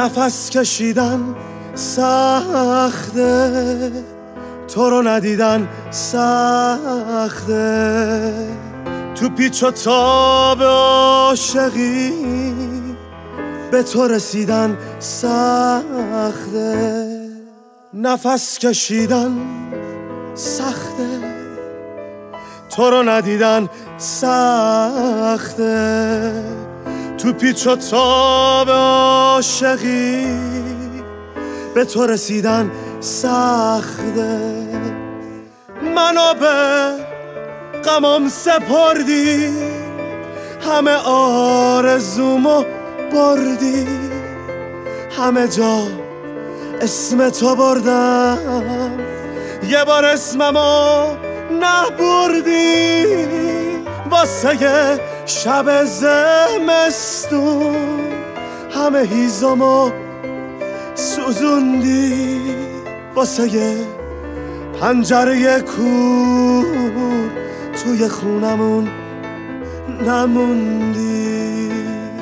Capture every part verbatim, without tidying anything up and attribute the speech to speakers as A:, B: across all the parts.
A: نفس کشیدن سخته، تو رو ندیدن سخته، تو پیچ و تاب عاشقی به تو رسیدن سخته. نفس کشیدن سخته، تو رو ندیدن سخته، تو پیچ و تاب عاشقی به تو رسیدن سخته. منو به غمم سپردی، همه آرزومو بردی، همه جا اسم تو بردم، یه بار اسممو نبردی. واسه یه شب زمستون همه هیزمو سوزوندی، واسه یه پنجره کور توی خونمون نموندی.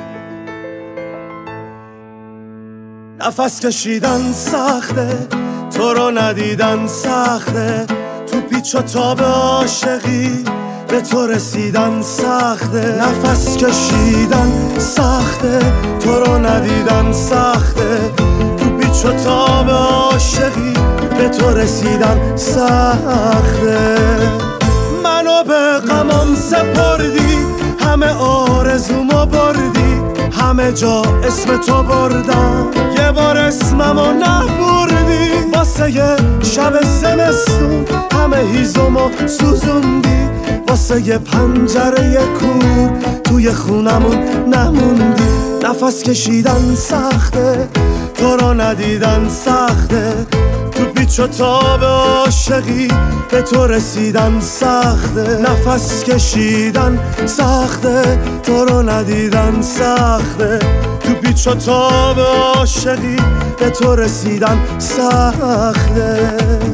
A: نفس کشیدن سخته، تو رو ندیدن سخته، تو پیچ و تاب عاشقی به تو رسیدن سخته. نفس کشیدن سخته، تو رو ندیدن سخته، تو پیچ و تاب عاشقی به تو رسیدن سخته. منو به غمم سپردی، همه آرزومو بردی، همه جا اسم تو بردم، یه بار اسممو نبردی. واسه یه شب زمستون همه هیزمو سوزوندی، واسه یه پنجره کور توی خونمون نموندی. نفس کشیدن سخته، تو رو ندیدن سخته، تو پیچ و تاب عاشقی به تو رسیدن سخته. نفس کشیدن سخته، تو رو ندیدن سخته، تو پیچ و تاب عاشقی به تو رسیدن سخته.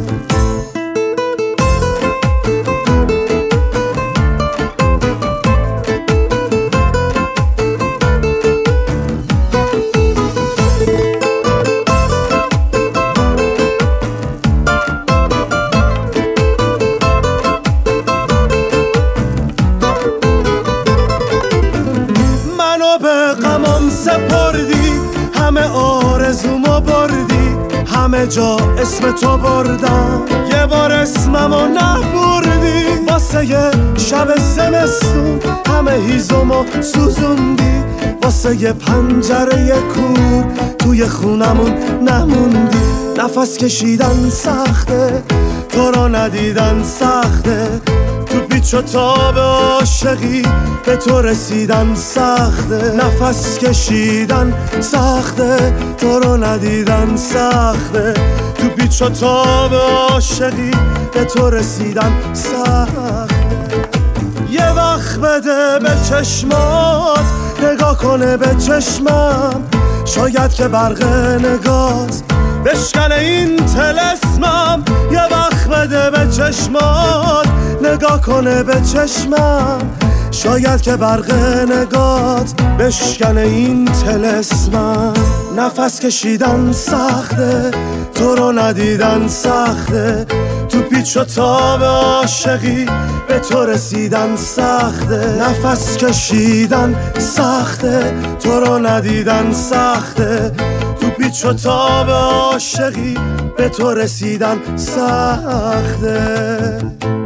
A: به غمم سپردی، همه آرزومو بردی، همه جا اسم تو بردم، یه بار اسممو نبردی. واسه یه شب زمستون همه هیزمو سوزوندی، واسه یه پنجره کور توی خونمون نموندی. نفس کشیدن سخته، تو رو ندیدن سخته، تو پیچ و تاب عاشقی به تو رسیدن سخته. نفس کشیدن سخته، تو رو ندیدن سخته، تو پیچ و تاب عاشقی به تو رسیدن سخته. یه وقت بده به چشمات، نگاه کنه به چشمم، شاید که برق نگات بشکنه این طلسمم. یه وقت بده به چشمات، نگاه کنه به چشمم، شاید که برق نگات بشکنه این طلسمم. نفس کشیدن سخته، تو رو ندیدن سخته، تو پیچ و تاب عاشقی به تو رسیدن سخته. نفس کشیدن سخته، تو رو ندیدن سخته، تو پیچ و تاب عاشقی به تو رسیدن سخته.